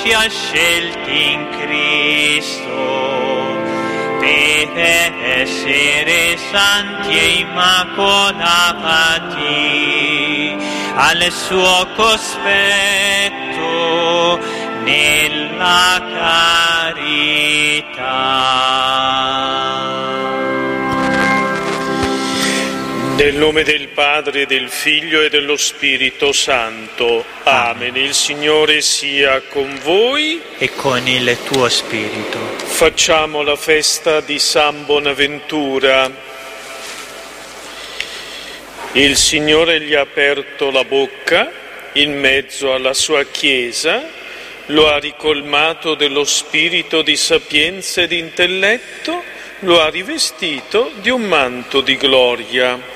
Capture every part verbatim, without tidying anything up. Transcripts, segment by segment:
abbia scelti in Cristo per essere santi e immacolati al suo cospetto nella carità. Nel nome del Padre, del Figlio e dello Spirito Santo. Amen. Il Signore sia con voi. E con il tuo spirito. Facciamo la festa di San Bonaventura. Il Signore gli ha aperto la bocca in mezzo alla sua Chiesa, lo ha ricolmato dello spirito di sapienza e di intelletto, lo ha rivestito di un manto di gloria.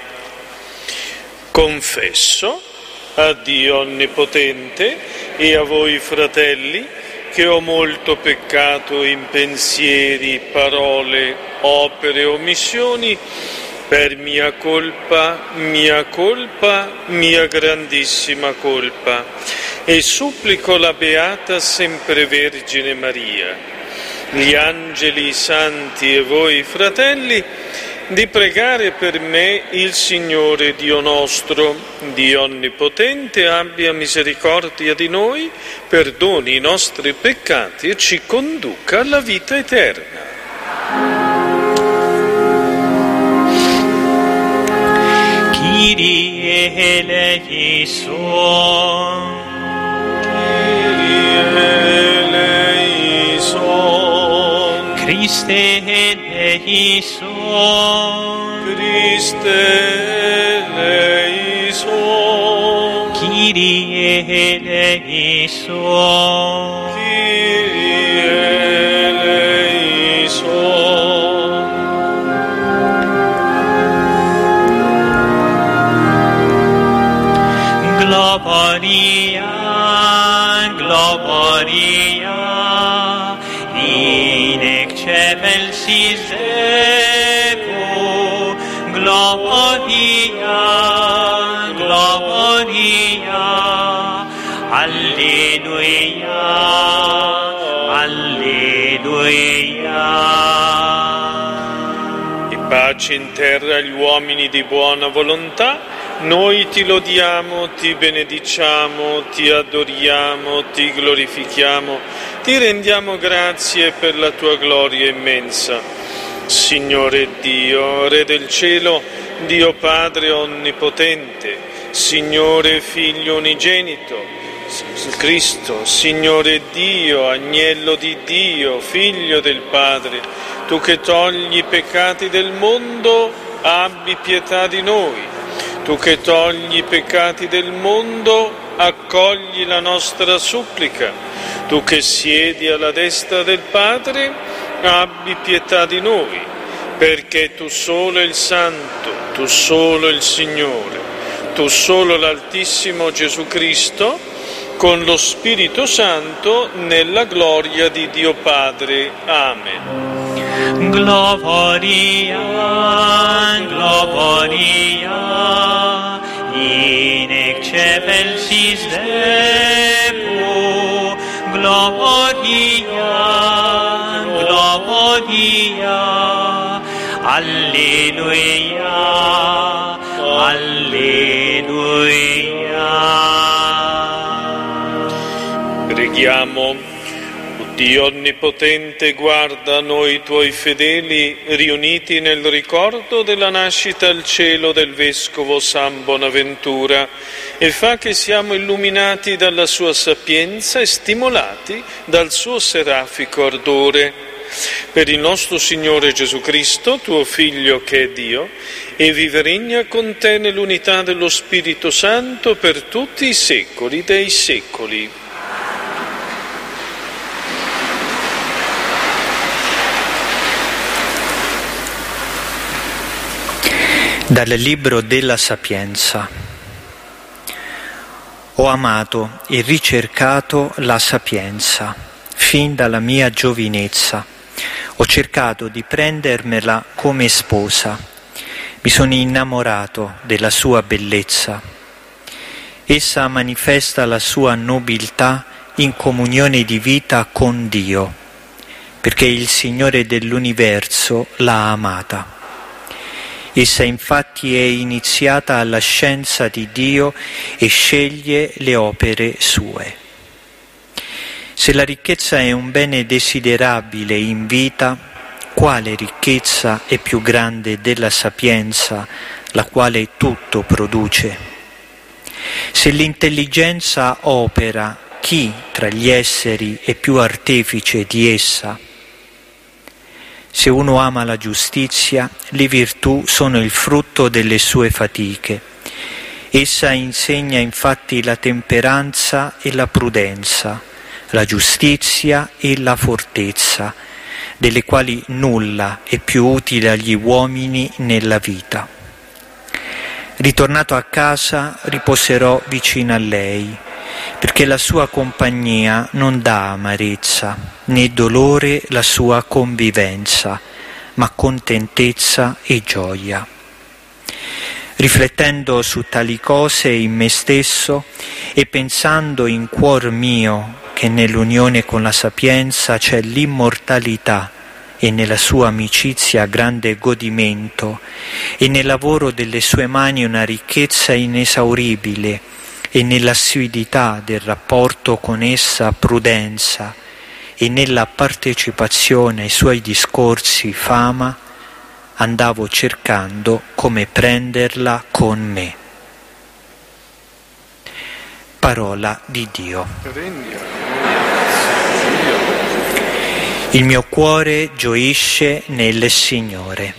Confesso a Dio Onnipotente e a voi fratelli che ho molto peccato in pensieri, parole, opere e omissioni, per mia colpa, mia colpa, mia grandissima colpa, e supplico la Beata Sempre Vergine Maria, gli angeli santi e voi fratelli, di pregare per me il Signore Dio nostro, Dio Onnipotente, abbia misericordia di noi, perdoni i nostri peccati e ci conduca alla vita eterna. Kyrie eleison, Kyrie eleison, Christe eleison, Christe eleison, Kyrie eleison, Kyrie eleison. Gloria, gloria, in excelsis Deo, gloria, gloria, alleluia, alleluia. E pace in terra agli uomini di buona volontà. Noi ti lodiamo, ti benediciamo, ti adoriamo, ti glorifichiamo, ti rendiamo grazie per la tua gloria immensa. Signore Dio, Re del cielo, Dio Padre onnipotente, Signore Figlio unigenito, Cristo, Signore Dio, Agnello di Dio, Figlio del Padre, tu che togli i peccati del mondo, abbi pietà di noi. Tu che togli i peccati del mondo, accogli la nostra supplica. Tu che siedi alla destra del Padre, abbi pietà di noi, perché tu solo il Santo, tu solo il Signore, tu solo l'Altissimo Gesù Cristo, con lo Spirito Santo, nella gloria di Dio Padre. Amen. Gloria, gloria, in excelsis Deo, gloria, gloria, alleluia, alleluia. Preghiamo. Dio Onnipotente, guarda noi tuoi fedeli riuniti nel ricordo della nascita al cielo del Vescovo San Bonaventura e fa che siamo illuminati dalla sua sapienza e stimolati dal suo serafico ardore. Per il nostro Signore Gesù Cristo, tuo Figlio che è Dio, e vive e regna con te nell'unità dello Spirito Santo per tutti i secoli dei secoli. Dal Libro della Sapienza. Ho amato e ricercato la sapienza fin dalla mia giovinezza. Ho cercato di prendermela come sposa. Mi sono innamorato della sua bellezza. Essa manifesta la sua nobiltà in comunione di vita con Dio, perché il Signore dell'universo l'ha amata. Essa infatti è iniziata alla scienza di Dio e sceglie le opere sue. Se la ricchezza è un bene desiderabile in vita, quale ricchezza è più grande della sapienza, la quale tutto produce? Se l'intelligenza opera, chi tra gli esseri è più artefice di essa? Se uno ama la giustizia, le virtù sono il frutto delle sue fatiche. Essa insegna infatti la temperanza e la prudenza, la giustizia e la fortezza, delle quali nulla è più utile agli uomini nella vita. Ritornato a casa, riposerò vicino a lei, perché la sua compagnia non dà amarezza, né dolore la sua convivenza, ma contentezza e gioia. Riflettendo su tali cose in me stesso e pensando in cuor mio che nell'unione con la sapienza c'è l'immortalità e nella sua amicizia grande godimento e nel lavoro delle sue mani una ricchezza inesauribile e nell'assiduità del rapporto con essa prudenza e nella partecipazione ai suoi discorsi fama, andavo cercando come prenderla con me. Parola di Dio. Il mio cuore gioisce nel Signore.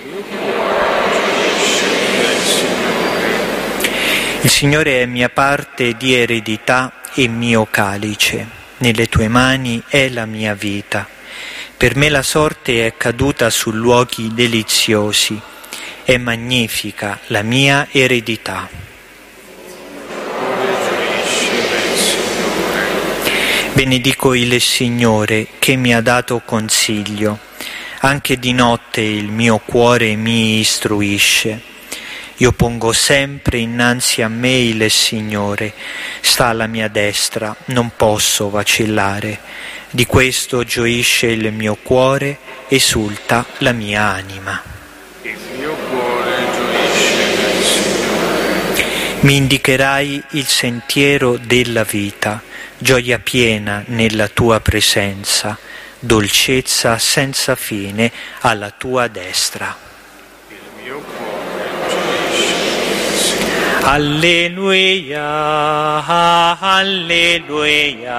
Il Signore è mia parte di eredità e mio calice. Nelle tue mani è la mia vita. Per me la sorte è caduta su luoghi deliziosi. È magnifica la mia eredità. Benedico il Signore che mi ha dato consiglio. Anche di notte il mio cuore mi istruisce. Io pongo sempre innanzi a me il Signore, sta alla mia destra, non posso vacillare. Di questo gioisce il mio cuore, esulta la mia anima. Il mio cuore gioisce nel Signore. Mi indicherai il sentiero della vita, gioia piena nella tua presenza, dolcezza senza fine alla tua destra. Il mio cuore Alleluia, alleluia,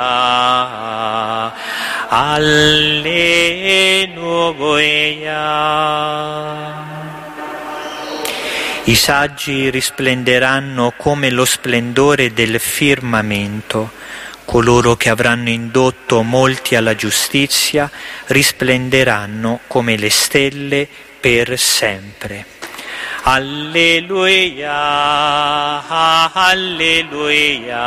alleluia. I saggi risplenderanno come lo splendore del firmamento. Coloro che avranno indotto molti alla giustizia risplenderanno come le stelle per sempre. Alleluia, alleluia,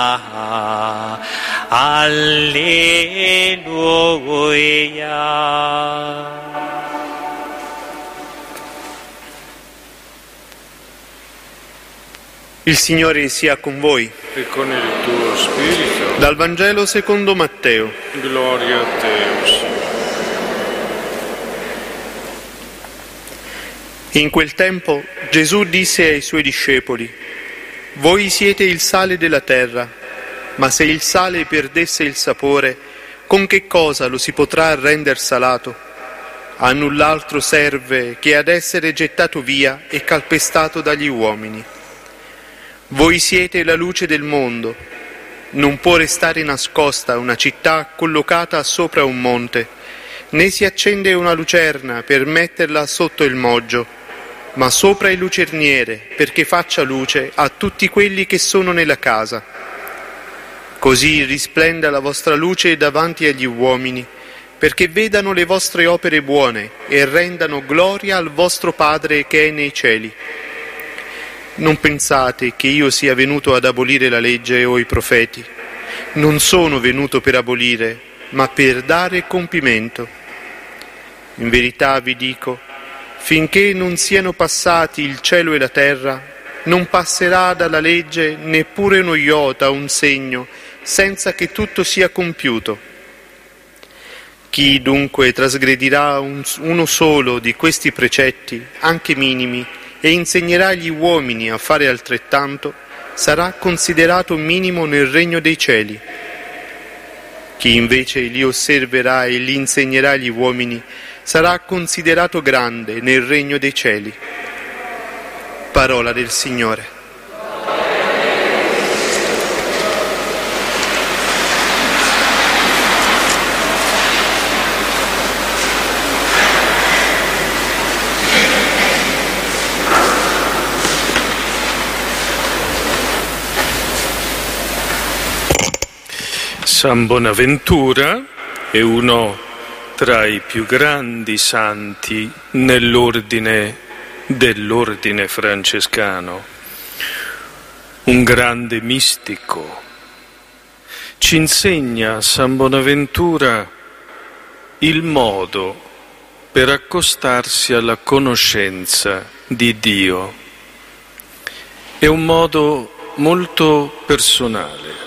alleluia. Il Signore sia con voi. E con il tuo spirito. Dal Vangelo secondo Matteo. Gloria a te, o Signore. In quel tempo Gesù disse ai suoi discepoli: voi siete il sale della terra, ma se il sale perdesse il sapore, con che cosa lo si potrà render salato? A null'altro serve che ad essere gettato via e calpestato dagli uomini. Voi siete la luce del mondo. Non può restare nascosta una città collocata sopra un monte, né si accende una lucerna per metterla sotto il moggio, ma sopra il lucerniere, perché faccia luce a tutti quelli che sono nella casa. Così risplenda la vostra luce davanti agli uomini, perché vedano le vostre opere buone e rendano gloria al vostro Padre che è nei cieli. Non pensate che io sia venuto ad abolire la legge o i profeti. Non sono venuto per abolire, ma per dare compimento. In verità vi dico, finché non siano passati il cielo e la terra, non passerà dalla legge neppure uno iota, un segno, senza che tutto sia compiuto. Chi dunque trasgredirà un, uno solo di questi precetti, anche minimi, e insegnerà agli uomini a fare altrettanto, sarà considerato minimo nel regno dei cieli. Chi invece li osserverà e li insegnerà agli uomini sarà considerato grande nel regno dei cieli. Parola del Signore. San Bonaventura è uno tra i più grandi santi nell'ordine dell'ordine francescano, un grande mistico. Ci insegna San Bonaventura il modo per accostarsi alla conoscenza di Dio. È un modo molto personale.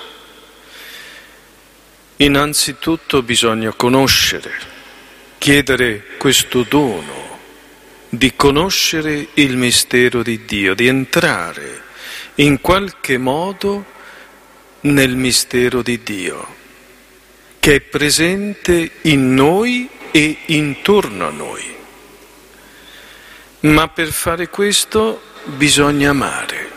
Innanzitutto bisogna conoscere, chiedere questo dono di conoscere il mistero di Dio, di entrare in qualche modo nel mistero di Dio, che è presente in noi e intorno a noi. Ma per fare questo bisogna amare.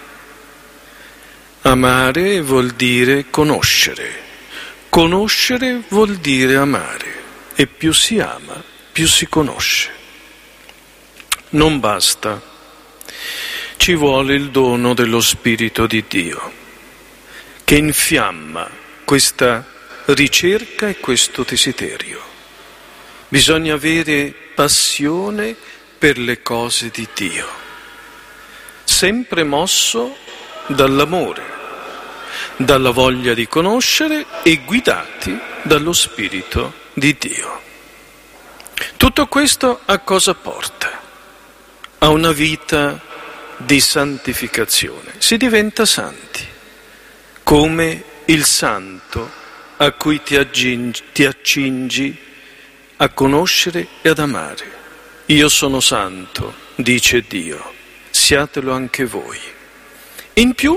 Amare vuol dire conoscere. Conoscere vuol dire amare, e più si ama, più si conosce. Non basta, ci vuole il dono dello Spirito di Dio, che infiamma questa ricerca e questo desiderio. Bisogna avere passione per le cose di Dio, sempre mosso dall'amore, dalla voglia di conoscere e guidati dallo Spirito di Dio. Tutto questo a cosa porta? A una vita di santificazione. Si diventa santi, come il santo a cui ti accingi, ti accingi a conoscere e ad amare. Io sono santo, dice Dio, siatelo anche voi. In più,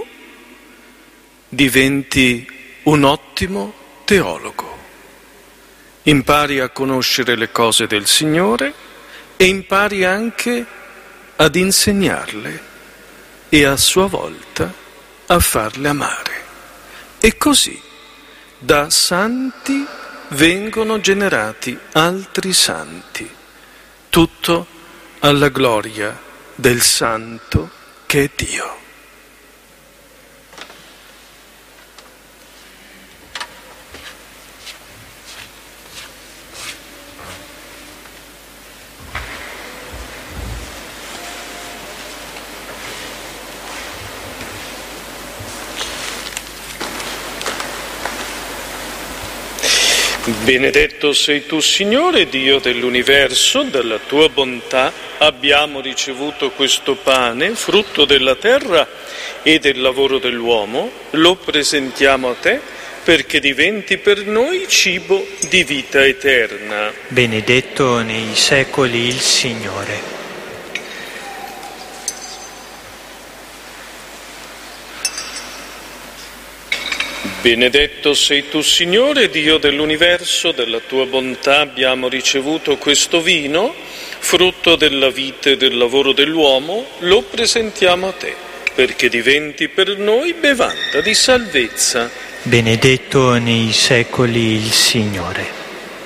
diventi un ottimo teologo, impari a conoscere le cose del Signore e impari anche ad insegnarle e a sua volta a farle amare. E così da santi vengono generati altri santi, tutto alla gloria del Santo che è Dio. Benedetto sei tu, Signore, Dio dell'universo, dalla tua bontà abbiamo ricevuto questo pane, frutto della terra e del lavoro dell'uomo, lo presentiamo a te perché diventi per noi cibo di vita eterna. Benedetto nei secoli il Signore. Benedetto sei tu, Signore, Dio dell'universo, dalla tua bontà abbiamo ricevuto questo vino, frutto della vita e del lavoro dell'uomo, lo presentiamo a te, perché diventi per noi bevanda di salvezza. Benedetto nei secoli il Signore.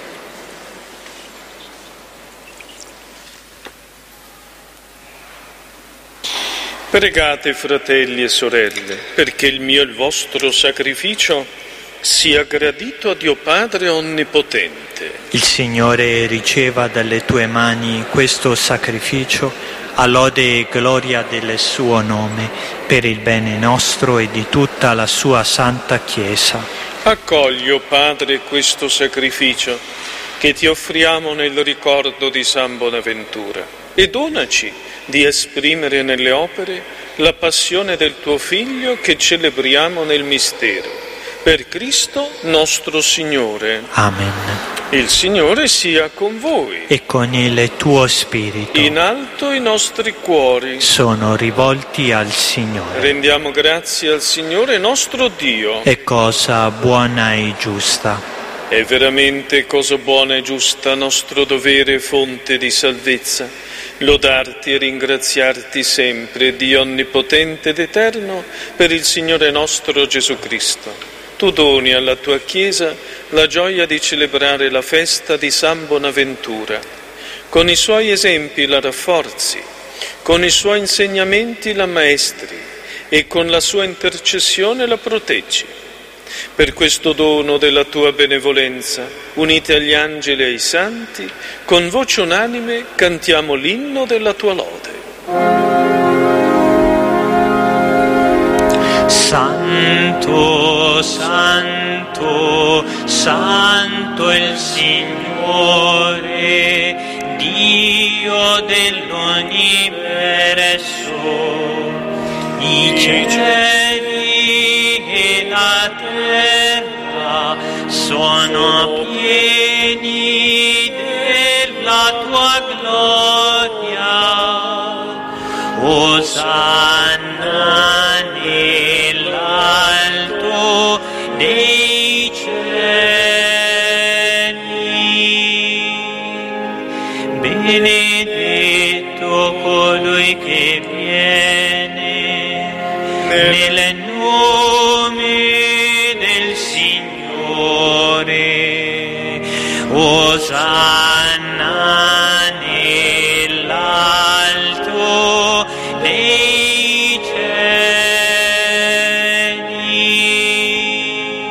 Pregate, fratelli e sorelle, perché il mio e il vostro sacrificio sia gradito a Dio Padre Onnipotente. Il Signore riceva dalle tue mani questo sacrificio a lode e gloria del suo nome, per il bene nostro e di tutta la sua santa Chiesa. Accogli, o Padre, questo sacrificio che ti offriamo nel ricordo di San Bonaventura e donaci di esprimere nelle opere la passione del tuo Figlio che celebriamo nel mistero, Per Cristo nostro Signore. Amen. Il Signore sia con voi. E con il tuo spirito. In alto i nostri cuori sono rivolti al Signore. Rendiamo grazie al Signore nostro Dio. È cosa buona e giusta. È veramente cosa buona e giusta, nostro dovere e fonte di salvezza, lodarti e ringraziarti sempre, Dio onnipotente ed eterno, per il Signore nostro Gesù Cristo. Tu doni alla tua Chiesa la gioia di celebrare la festa di San Bonaventura. Con i suoi esempi la rafforzi, con i suoi insegnamenti la maestri e con la sua intercessione la proteggi. Per questo dono della tua benevolenza, unite agli angeli e ai santi, con voce unanime cantiamo l'inno della tua lode. Santo, santo, santo il Signore, Dio dell'universo, i cieli e la terra sono pieni della tua gloria. Osanna nell'alto dei cieli. Benedetto colui che viene nel nome del Signore. Osanna nell'alto dei cieli.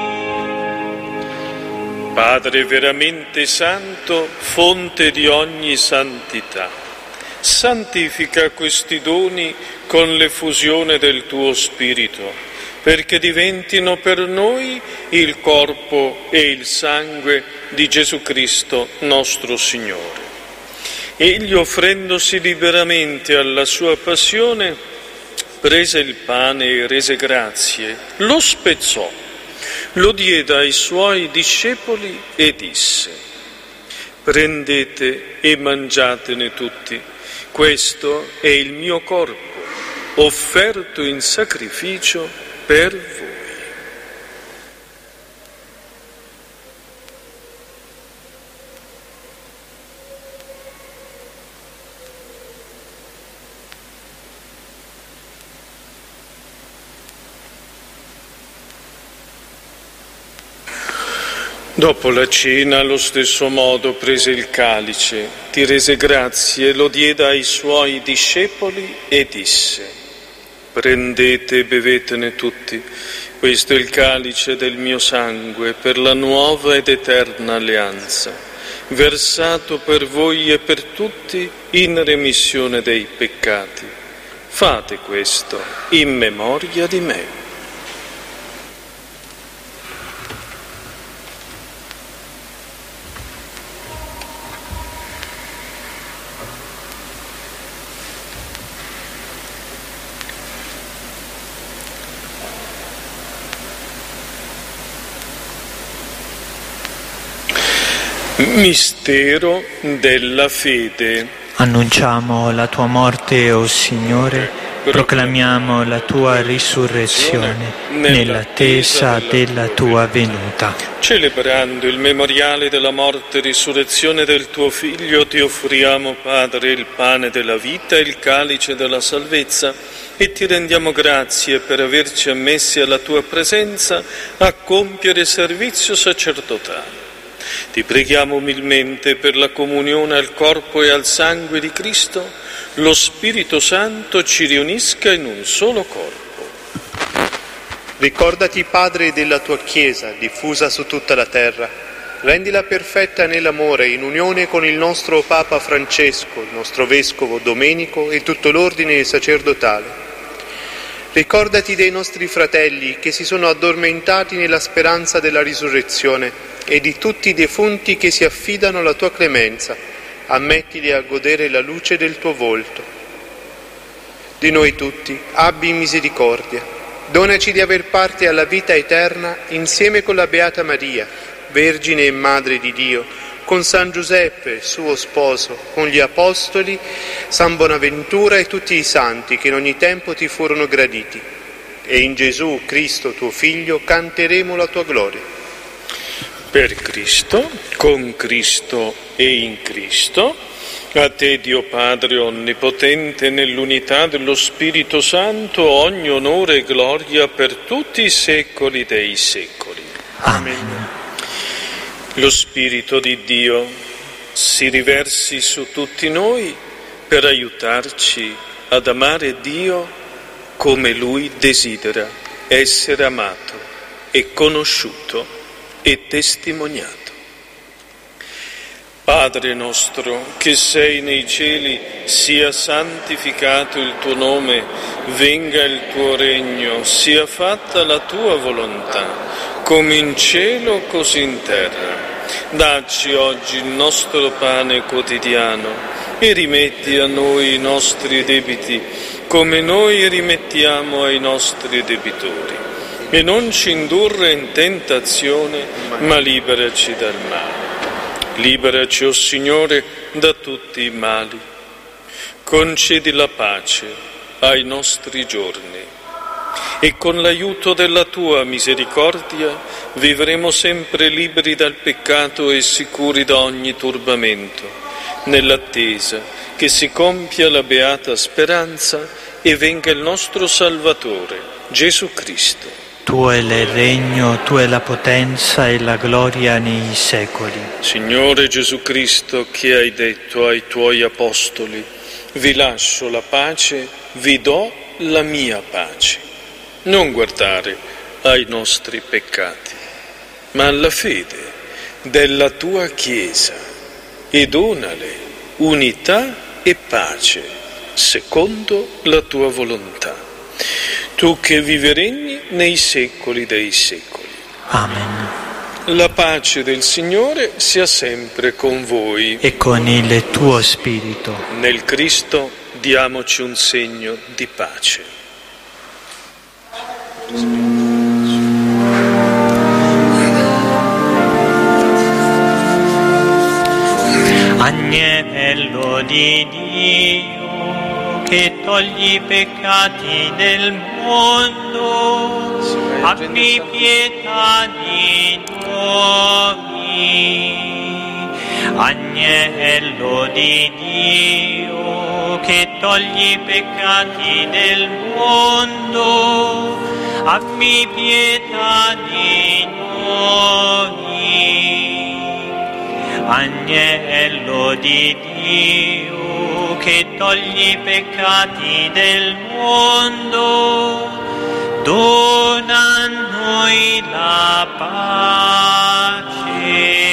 Padre veramente santo, fonte di ogni santità, santifica questi doni con l'effusione del tuo Spirito, perché diventino per noi il corpo e il sangue di Gesù Cristo nostro Signore. Egli, offrendosi liberamente alla sua passione, prese il pane e rese grazie, lo spezzò, lo diede ai suoi discepoli e disse: prendete e mangiatene tutti, questo è il mio corpo, offerto in sacrificio per voi. Dopo la cena, allo stesso modo, prese il calice, ti rese grazie, lo diede ai suoi discepoli e disse: prendete e bevetene tutti, questo è il calice del mio sangue per la nuova ed eterna alleanza, versato per voi e per tutti in remissione dei peccati. Fate questo in memoria di me. Mistero della fede. Annunciamo la tua morte, o Signore, proclamiamo la tua risurrezione nell'attesa della tua venuta. Celebrando il memoriale della morte e risurrezione del tuo Figlio, ti offriamo, Padre, il pane della vita e il calice della salvezza, e ti rendiamo grazie per averci ammessi alla tua presenza a compiere servizio sacerdotale. Ti preghiamo umilmente per la comunione al corpo e al sangue di Cristo, lo Spirito Santo ci riunisca in un solo corpo. Ricordati, Padre, della tua Chiesa diffusa su tutta la terra. Rendila perfetta nell'amore, in unione con il nostro Papa Francesco, il nostro Vescovo Domenico e tutto l'ordine sacerdotale. Ricordati dei nostri fratelli che si sono addormentati nella speranza della risurrezione e di tutti i defunti che si affidano alla tua clemenza. Ammettili a godere la luce del tuo volto. Di noi tutti abbi misericordia. Donaci di aver parte alla vita eterna insieme con la Beata Maria, Vergine e Madre di Dio, con San Giuseppe, suo sposo, con gli Apostoli, San Bonaventura e tutti i santi che in ogni tempo ti furono graditi. E in Gesù Cristo, tuo Figlio, canteremo la tua gloria. Per Cristo, con Cristo e in Cristo, a te Dio Padre Onnipotente, nell'unità dello Spirito Santo, ogni onore e gloria per tutti i secoli dei secoli. Amen. Lo Spirito di Dio si riversi su tutti noi per aiutarci ad amare Dio come Lui desidera essere amato e conosciuto e testimoniato. Padre nostro, che sei nei cieli, sia santificato il tuo nome, venga il tuo regno, sia fatta la tua volontà, come in cielo così in terra. Dacci oggi il nostro pane quotidiano e rimetti a noi i nostri debiti, come noi rimettiamo ai nostri debitori. E non ci indurre in tentazione, ma liberaci dal male. Liberaci, o Signore, da tutti i mali. Concedi la pace ai nostri giorni e con l'aiuto della Tua misericordia vivremo sempre liberi dal peccato e sicuri da ogni turbamento, nell'attesa che si compia la beata speranza e venga il nostro Salvatore, Gesù Cristo. Tuo è il regno, Tua è la potenza e la gloria nei secoli. Signore Gesù Cristo, che hai detto ai Tuoi Apostoli, vi lascio la pace, vi do la mia pace. Non guardare ai nostri peccati, ma alla fede della Tua Chiesa e donale unità e pace, secondo la Tua volontà. Tu che vivi e regni nei secoli dei secoli. Amen. La pace del Signore sia sempre con voi. E con il tuo spirito. Nel Cristo diamoci un segno di pace. Agnello di Dio, che togli i peccati del mondo, abbi pietà di noi. Agnello di Dio, che togli i peccati del mondo, abbi pietà di noi. Agnello di Dio, che togli i peccati del mondo, dona a noi la pace.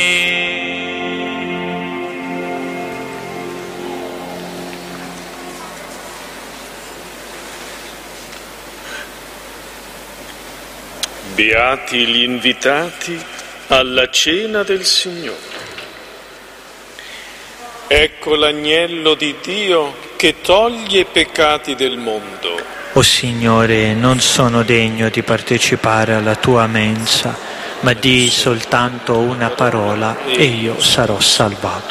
Beati gli invitati alla cena del Signore. Ecco l'agnello di Dio che toglie i peccati del mondo. O Signore, non sono degno di partecipare alla tua mensa, ma di soltanto una parola e io sarò salvato.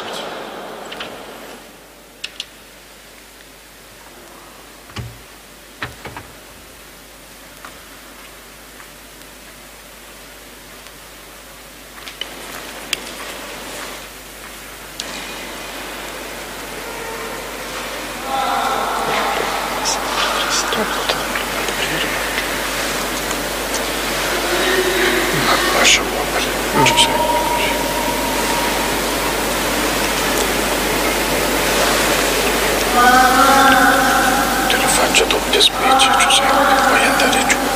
Te lo faccio a doppia specie, Giuseppe, puoi andare giù.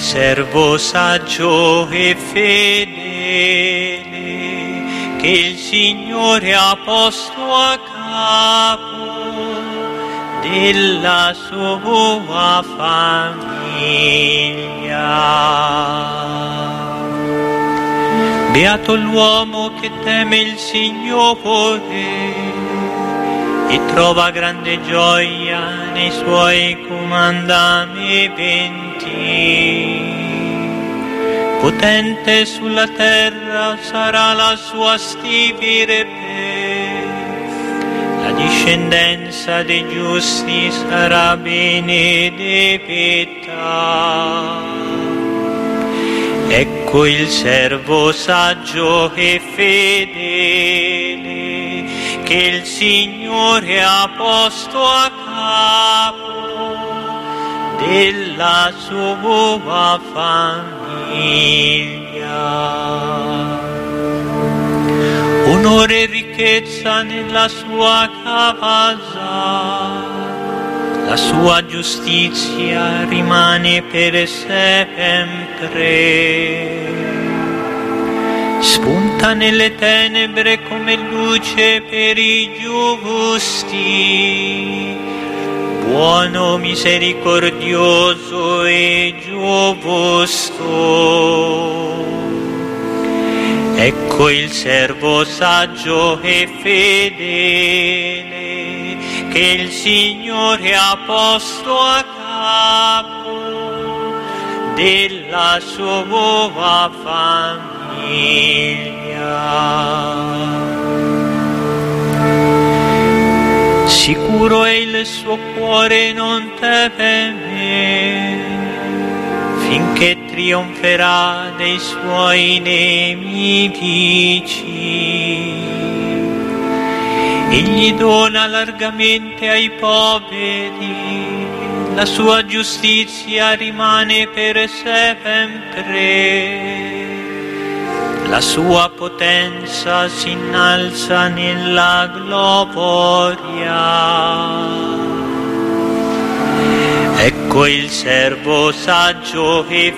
servo saggio e fedele che il Signore ha posto a capo della sua famiglia. Beato l'uomo che teme il Signore e trova grande gioia nei suoi comandamenti. Potente sulla terra sarà la sua stirpe, la discendenza dei giusti sarà benedetta. Ecco il servo saggio e fedele che il Signore ha posto a capo della sua famiglia. Onore e ricchezza nella sua casa, la sua giustizia rimane per sempre. Spunta nelle tenebre come luce per i giusti, buono, misericordioso e giusto. Ecco il servo saggio e fedele che il Signore ha posto a capo della sua famiglia. Sicuro è il suo cuore, non teme, finché trionferà dei suoi nemici. Egli dona largamente ai poveri, la sua giustizia rimane per sempre. La sua potenza si innalza nella gloria. Ecco il servo saggio e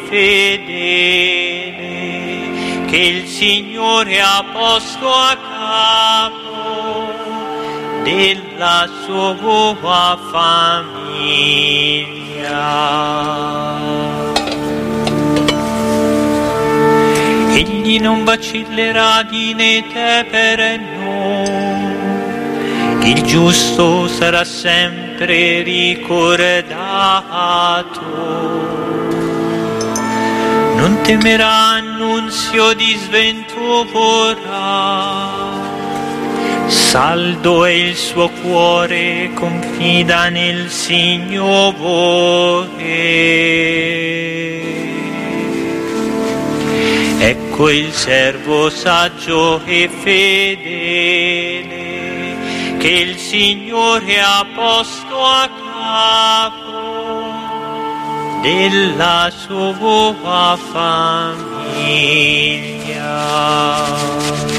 fedele che il Signore ha posto a capo della sua famiglia. Egli non vacillerà di né temerà, il giusto sarà sempre ricordato. Non temerà annunzio di sventura, saldo è il suo cuore, confida nel Signore. Ecco il servo saggio e fedele che il Signore ha posto a capo della sua famiglia.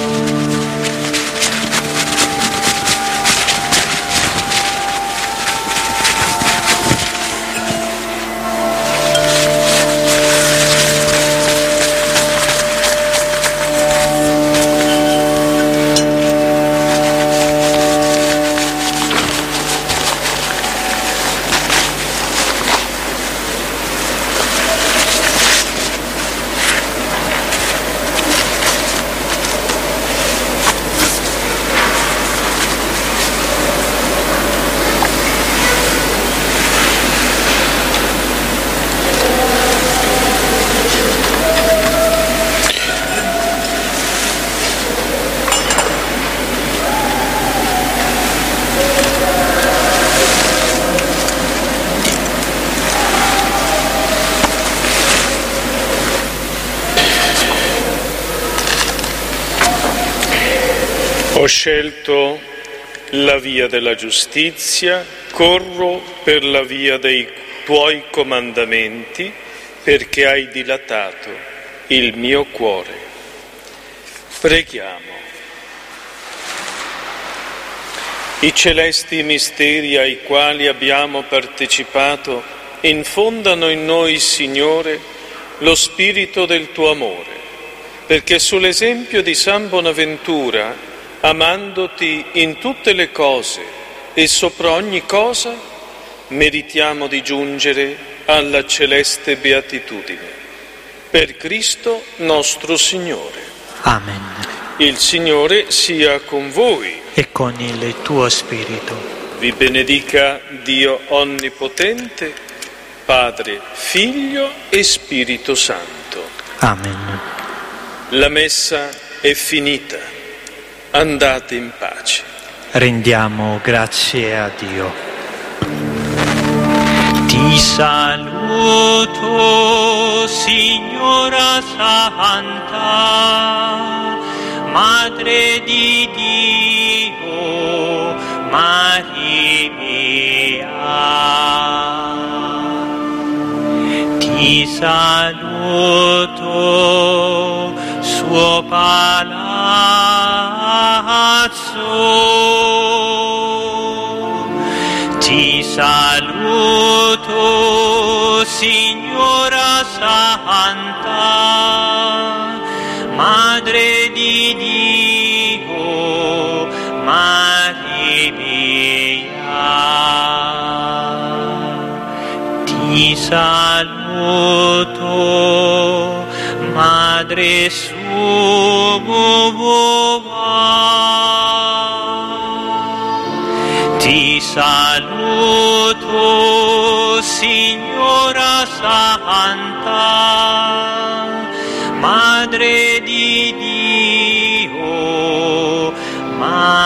Ho scelto la via della giustizia, corro per la via dei tuoi comandamenti, perché hai dilatato il mio cuore. Preghiamo. I celesti misteri ai quali abbiamo partecipato infondano in noi, Signore, lo spirito del tuo amore, perché sull'esempio di San Bonaventura, amandoti in tutte le cose e sopra ogni cosa, meritiamo di giungere alla celeste beatitudine. Per Cristo nostro Signore. Amen. Il Signore sia con voi. E con il tuo spirito. Vi benedica Dio Onnipotente, Padre, Figlio e Spirito Santo. Amen. La messa è finita. Andate in pace. Rendiamo grazie a Dio. Ti saluto, Signora Santa, Madre di Dio, Maria. Ti saluto, suo palazzo. Ti saluto, Signora Santa, Madre di Dio, Maria. Ti saluto, Madre Suo. Ti saluto, Signora Santa, Madre di Dio, Maria.